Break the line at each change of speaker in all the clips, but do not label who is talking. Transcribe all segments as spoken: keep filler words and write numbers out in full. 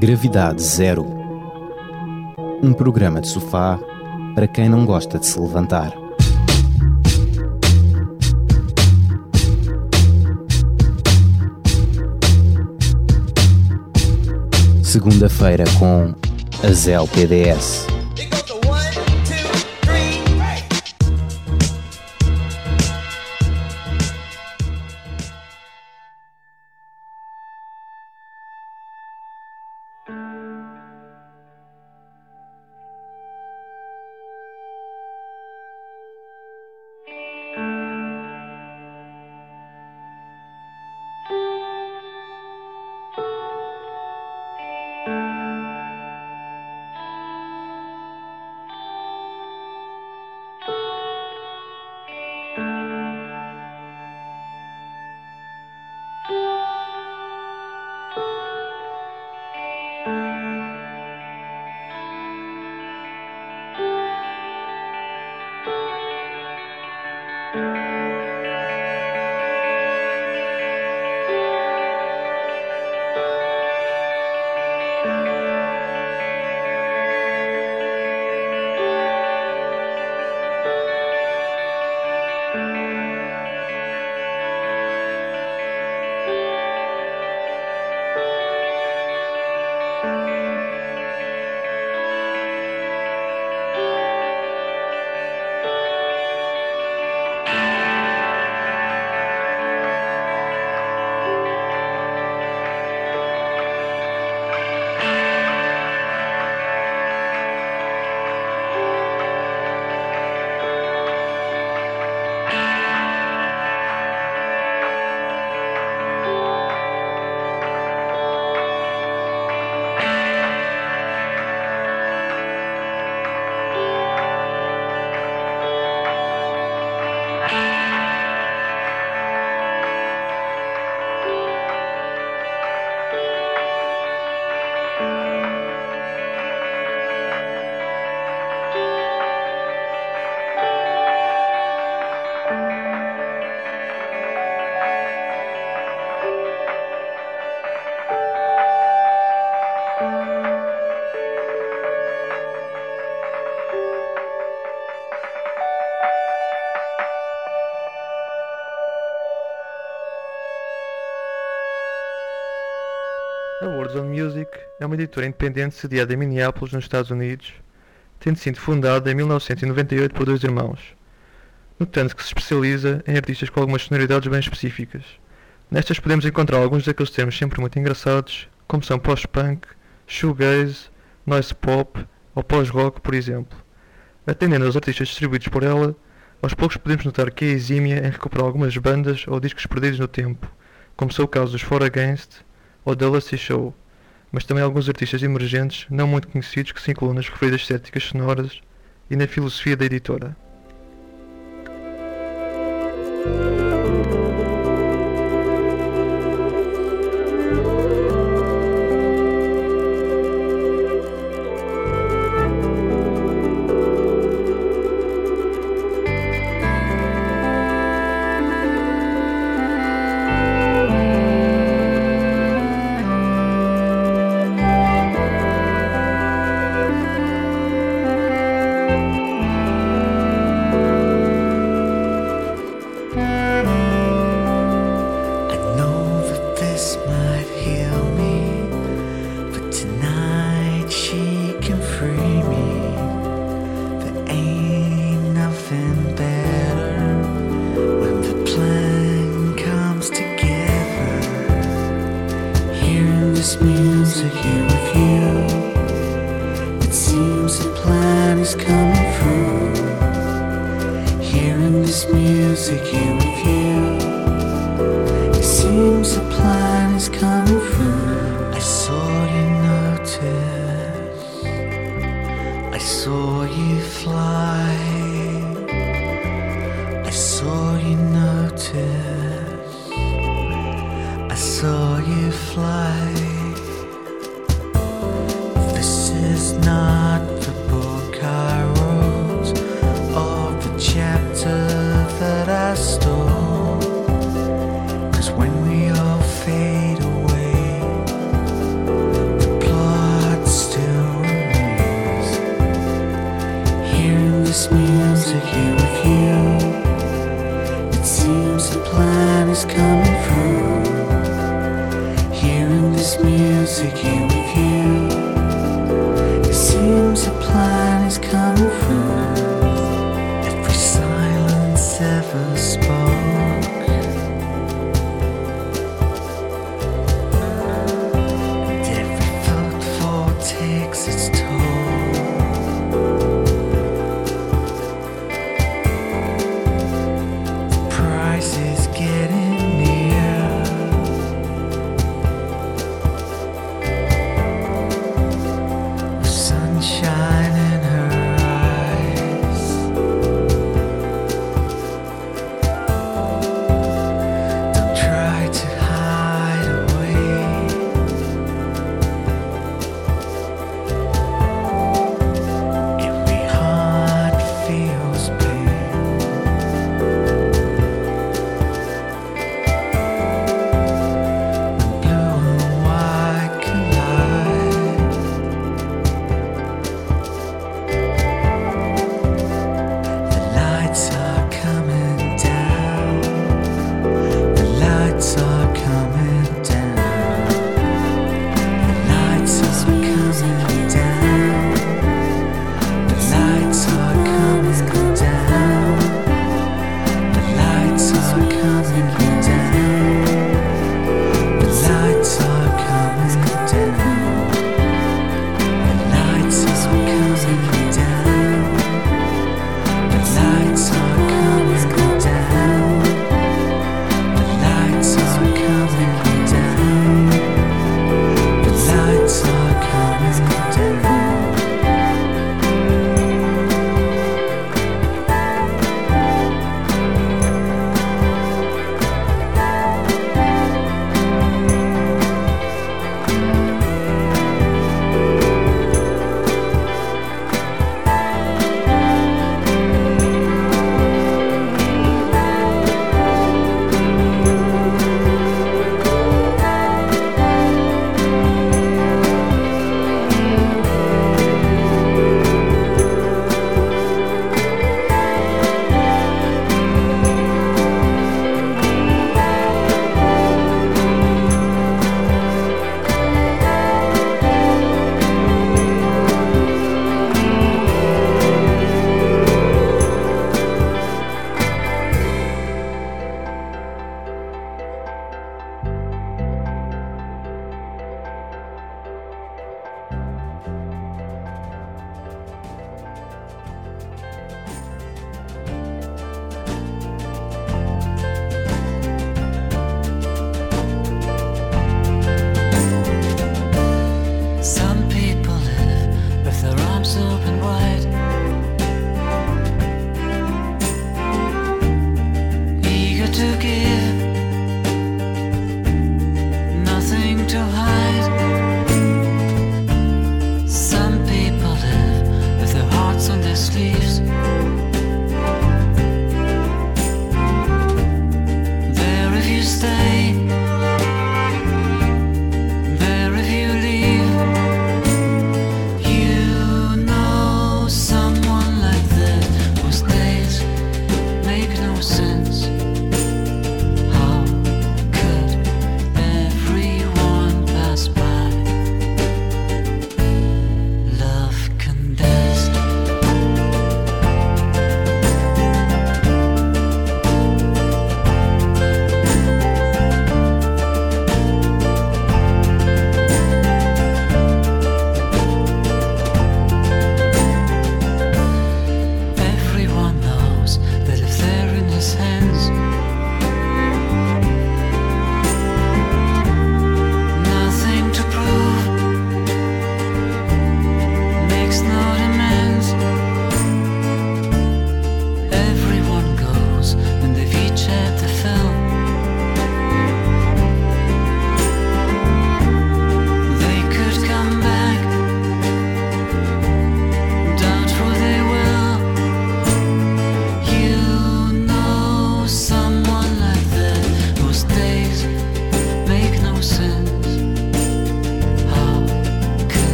Gravidade Zero. Um programa de sofá para quem não gosta de se levantar. Segunda-feira com Azel P D S.
A Words on Music é uma editora independente sediada em Minneapolis, nos Estados Unidos, tendo sido fundada em mil novecentos e noventa e oito por dois irmãos, no tanto que se especializa em artistas com algumas sonoridades bem específicas. Nestas podemos encontrar alguns daqueles termos sempre muito engraçados, como são post-punk, shoegaze, noise pop ou pós-rock, por exemplo. Atendendo aos artistas distribuídos por ela, aos poucos podemos notar que é exímia em recuperar algumas bandas ou discos perdidos no tempo, como são o caso dos Four Against ou da Lucy Show, mas também alguns artistas emergentes não muito conhecidos que se incluem nas referidas estéticas sonoras e na filosofia da editora.
Saw you fly. This is not the book I wrote, or the chapter that I stole. 'Cause when we all fail this music here with you. It seems a plan is coming through. Every silence ever spoke. And every footfall takes its toll. The price is getting near. With sunshine in her eyes.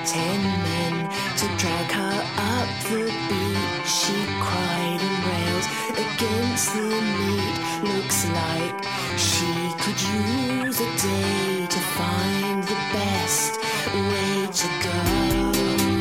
ten men to drag her up the beach. She cried and railed against the need. Looks like she could use a day to find the best way to go.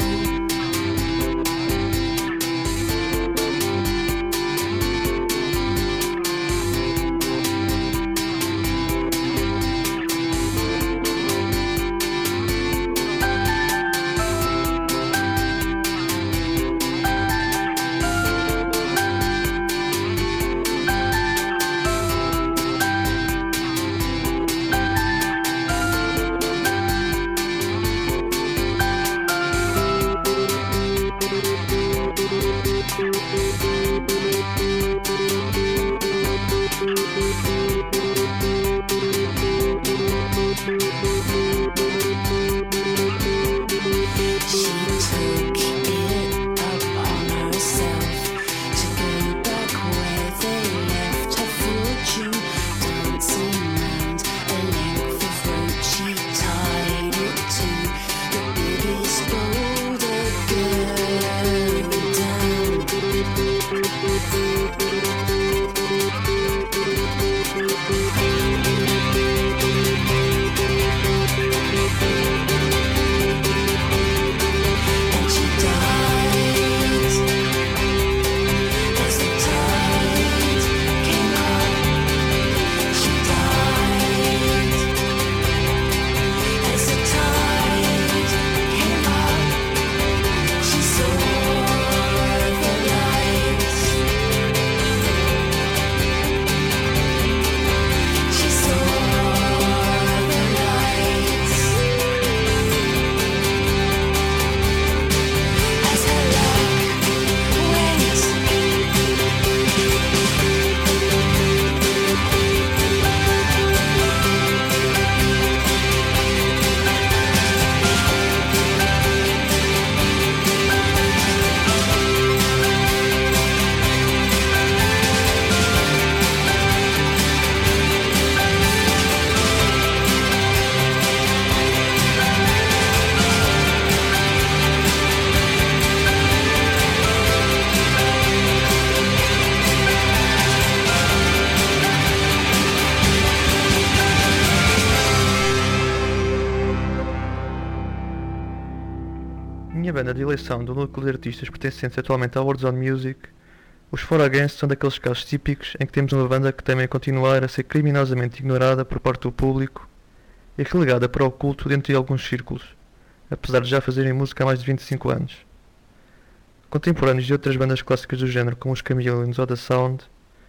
Minha banda de eleição do núcleo de artistas pertencentes atualmente à Warzone Music, os For Against são daqueles casos típicos em que temos uma banda que teme continuar a ser criminosamente ignorada por parte do público e relegada para o oculto dentro de alguns círculos, apesar de já fazerem música há mais de vinte e cinco anos. Contemporâneos de outras bandas clássicas do género, como os Chameleons ou The Sound,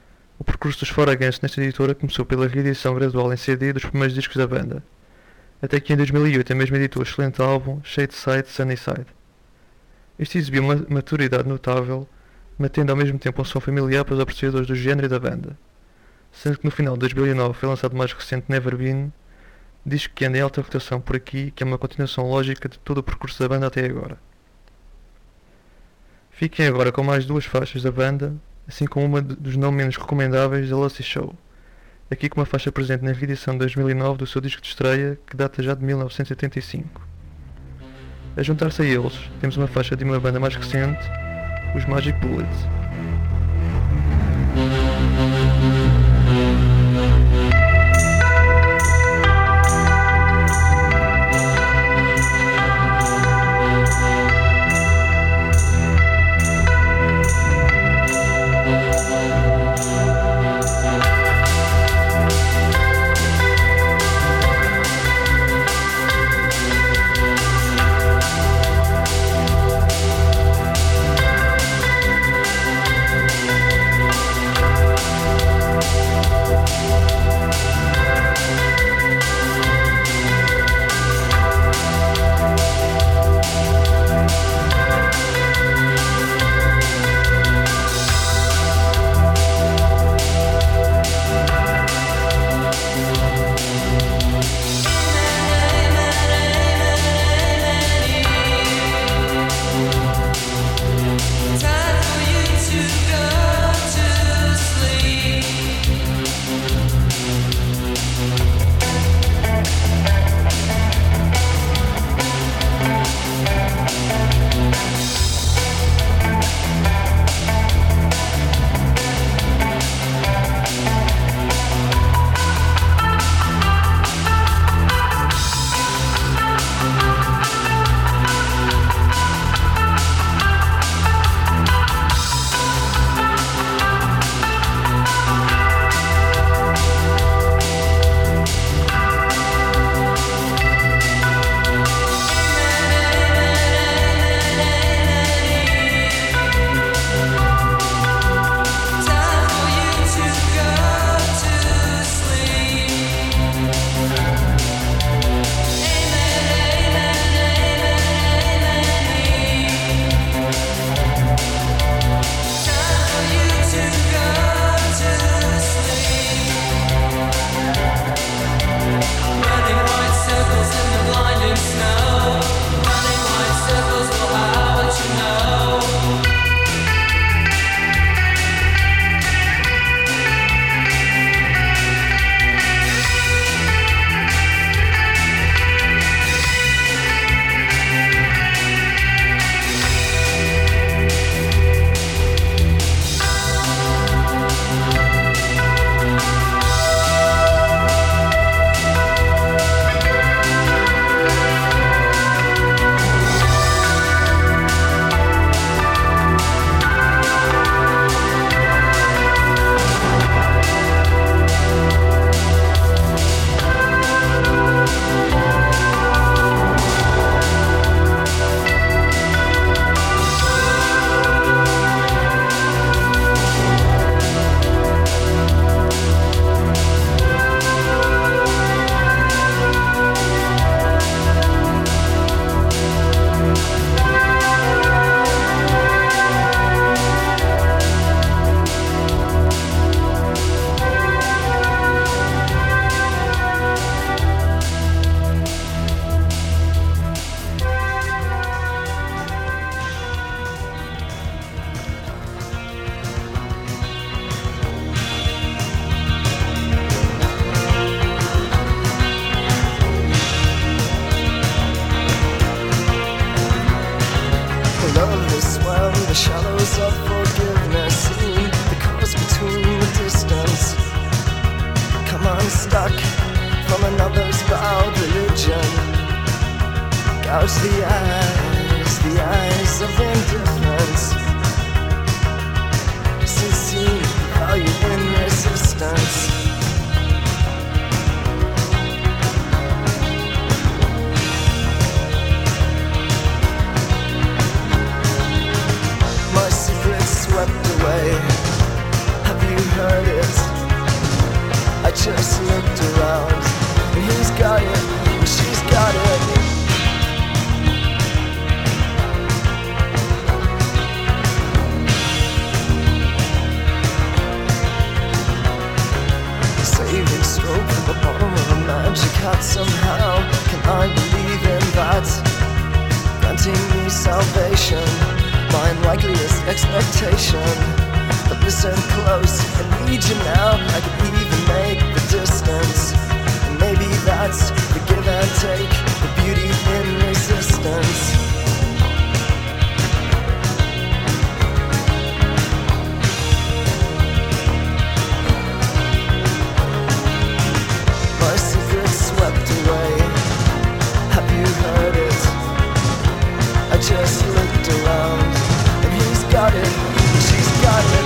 o percurso dos For Against nesta editora começou pela reedição gradual em C D dos primeiros discos da banda, até que em dois mil e oito a mesma editou o excelente álbum Shadeside Sunnyside. Este exibiu uma maturidade notável, mantendo ao mesmo tempo um som familiar para os apreciadores do género e da banda, sendo que no final de dois mil e nove foi lançado o mais recente Never Been, disco que anda em alta rotação por aqui, que é uma continuação lógica de todo o percurso da banda até agora. Fiquem agora com mais duas faixas da banda, assim como uma dos não menos recomendáveis, The Lucy Show, aqui com uma faixa presente na reedição de dois mil e nove do seu disco de estreia, que data já de mil novecentos e oitenta e cinco. A juntar-se a eles, temos uma faixa de uma banda mais recente, os Magic Bullets.
We'll be right back.
gouge the eyes, the eyes of indifference. Sincere value in resistance. My secret's swept away. Have you heard it? I just looked around, and he's got it, and she's got it. Saving stroke from the bottom of a magic hat somehow. Can I believe in that? Granting me salvation, my unlikeliest expectation. But listen close, I need you now. I can even make the distance. And maybe that's the give and take, the beauty in resistance. My secret's swept away. Have you heard it? I just looked around, and he's got it, she's got it.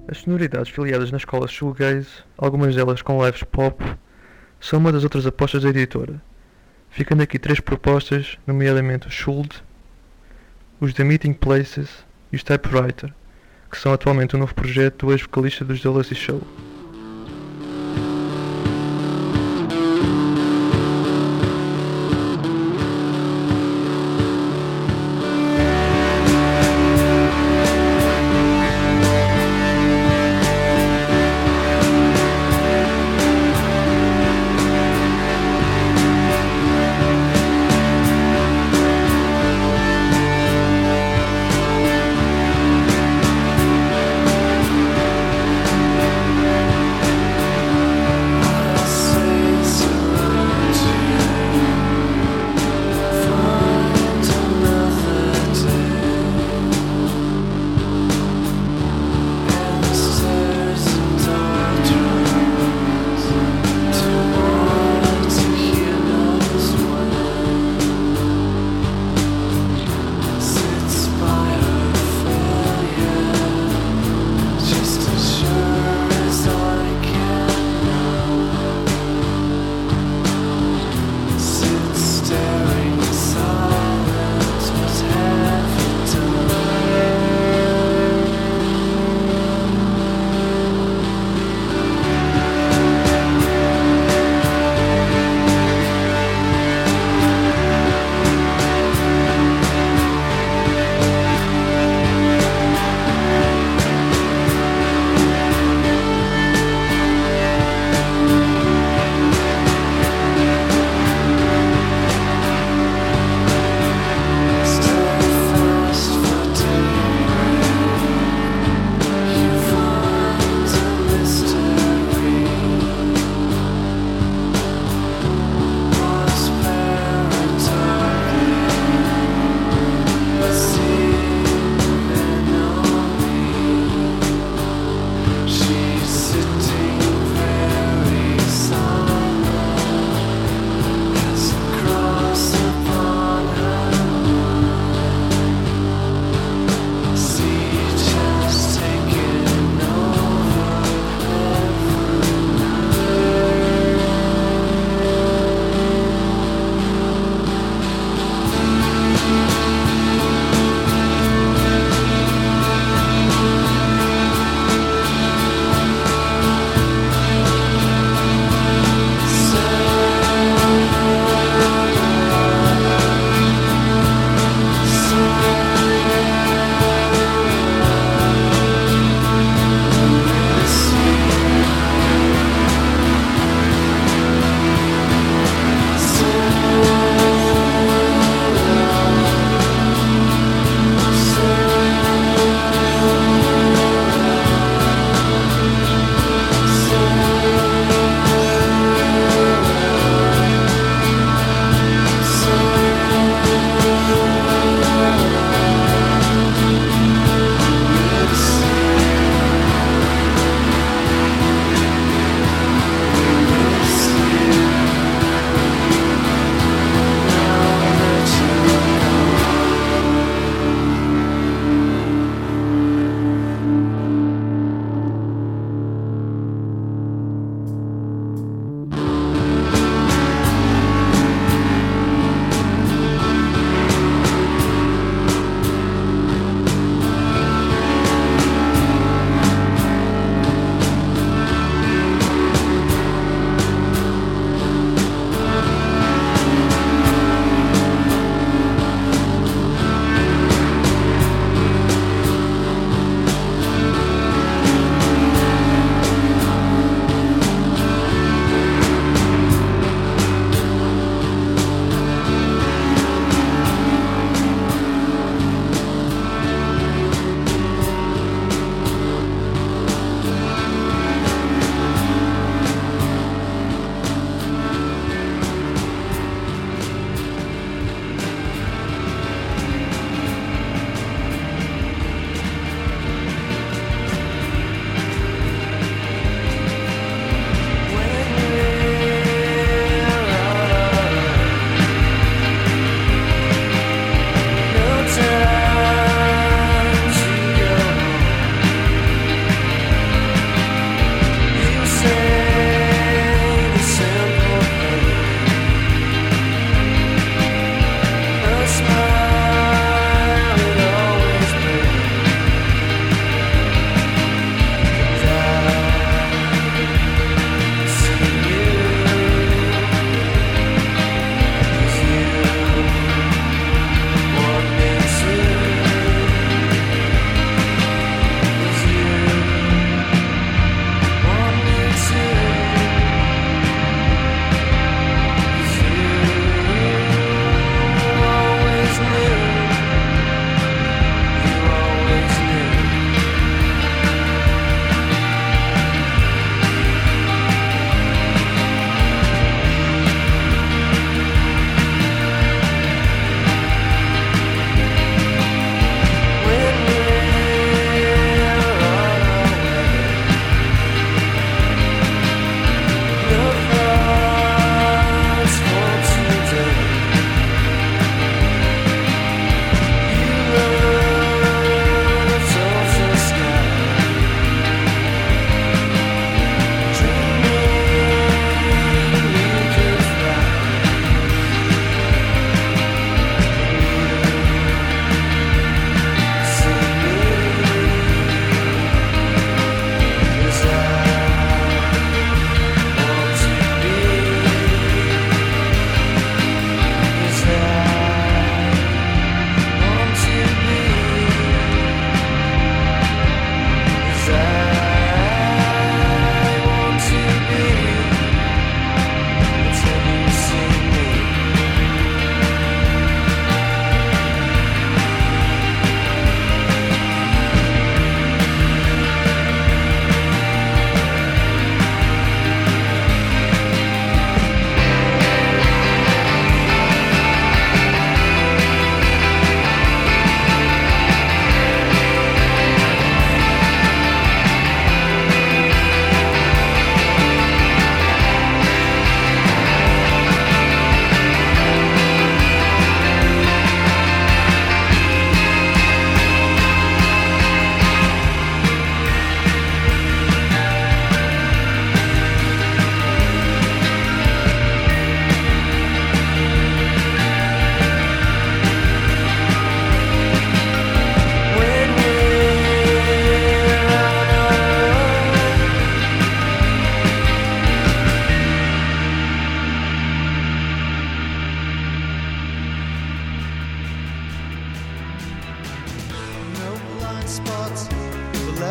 As sonoridades filiadas na escola shoegaze, algumas delas com lives pop, são uma das outras apostas da editora, ficando aqui três propostas, nomeadamente os Schuld, os The Meeting Places e os Typewriter, que são atualmente um novo projeto do ex-vocalista dos The Lazy Show.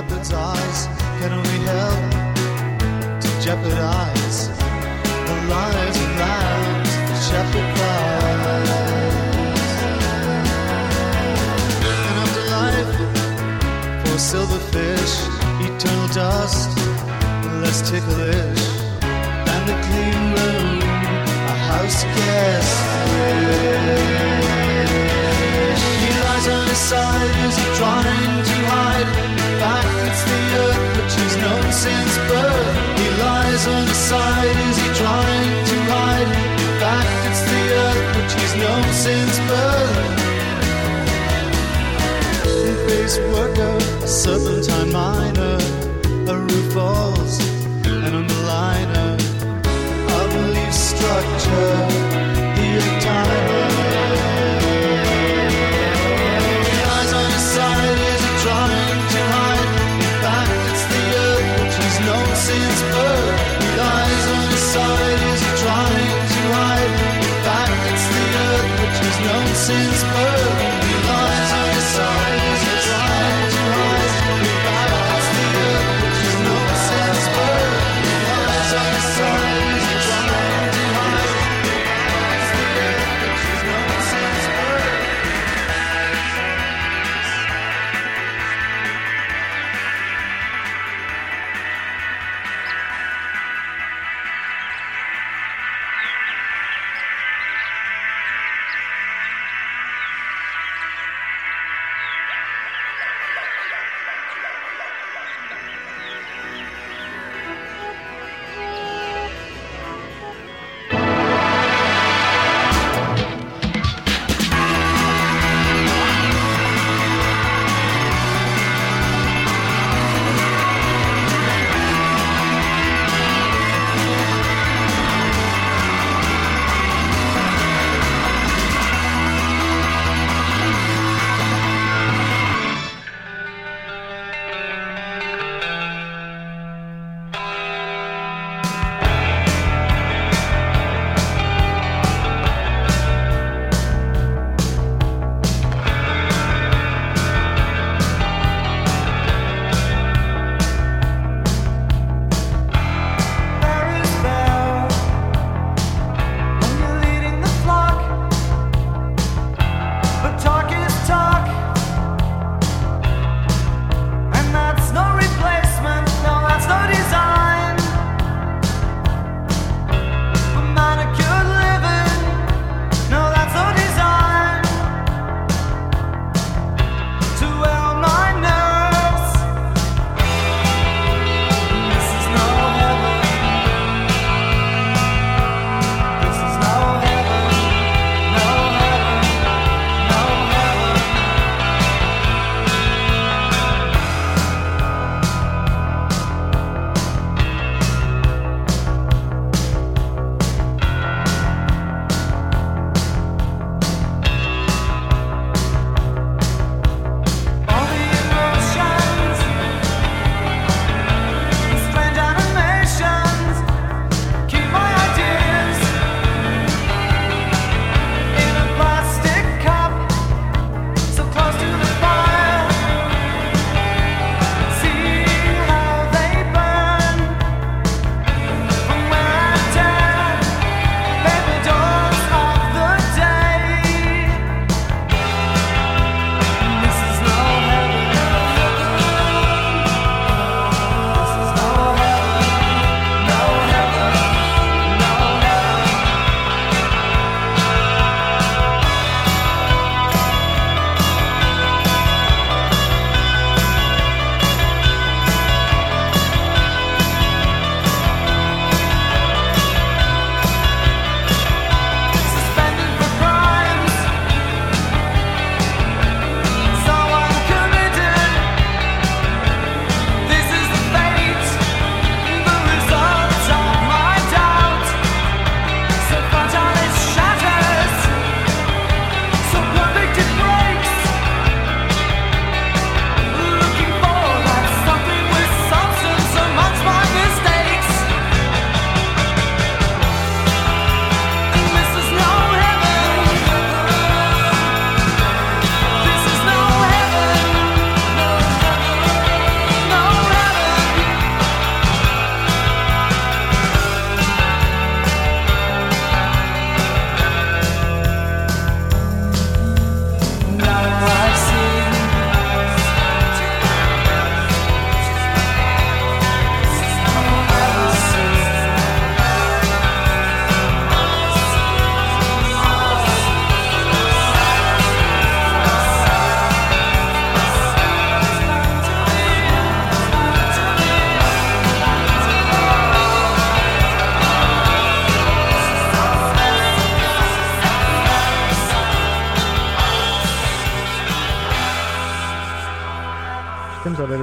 leopard's eyes. Can only help to jeopardize the lives and lambs the shepherd cries. And after life for silverfish, eternal dust, less ticklish than the clean room a house guest wish. He lies on his side, is he trying to hide? In fact, it's the earth which he's known since birth. He lies on his side, is he trying to hide? In fact, it's the earth which he's known since birth. Face worker, a serpentine miner, a roof falls, and on the liner, a belief structure, the timer. He lies on his side, is he trying to hide? In fact, it's the earth which he's known since birth. He lies on his side, is he trying to hide? In fact, it's the earth which he's known since birth. He lies on his side, is he trying to hide? In fact, it's the earth which he's known since birth.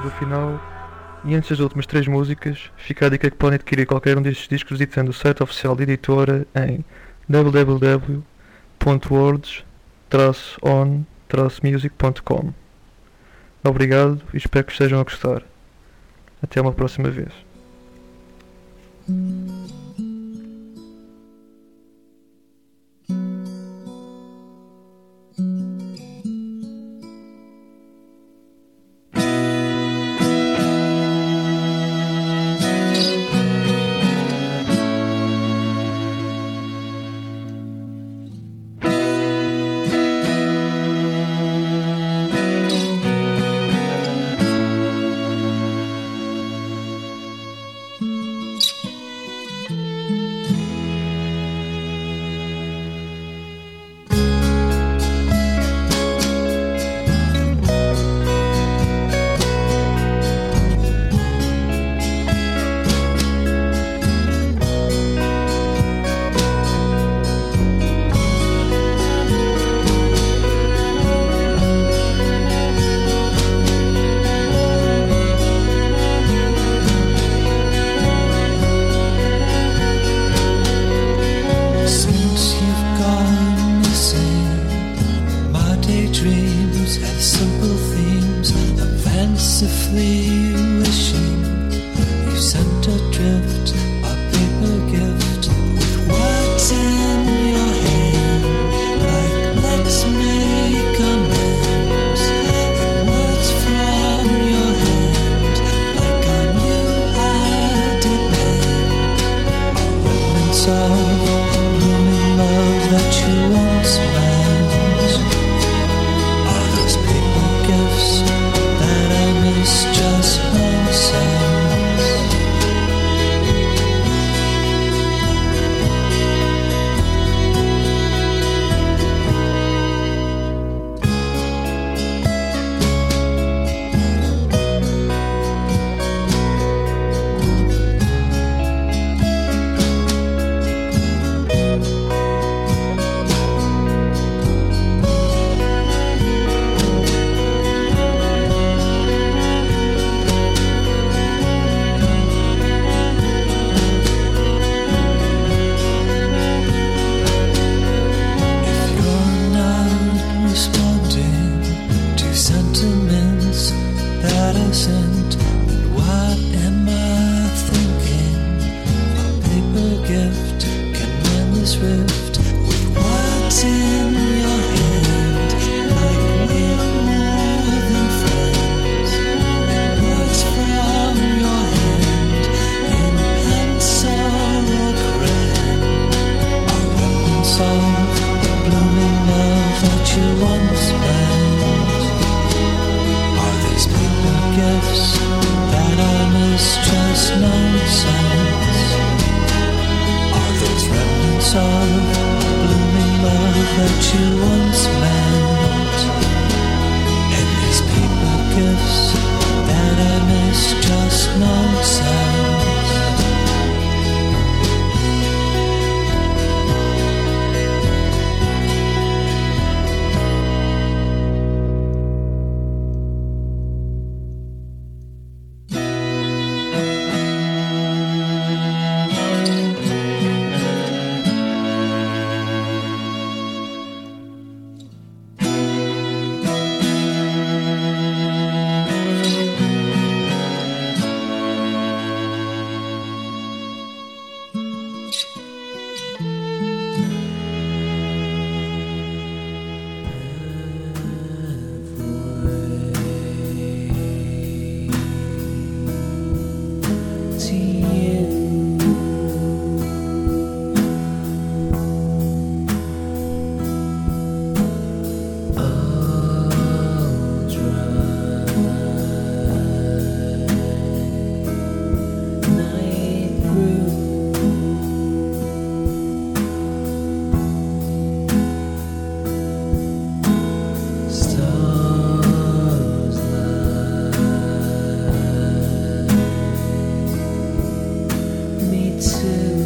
vírgula final. E antes das últimas três músicas, fica a dica que podem adquirir qualquer um destes discos visitando o site oficial da editora em w w w ponto words traço on traço music ponto com. Obrigado e espero que estejam a gostar. Até uma próxima vez.
To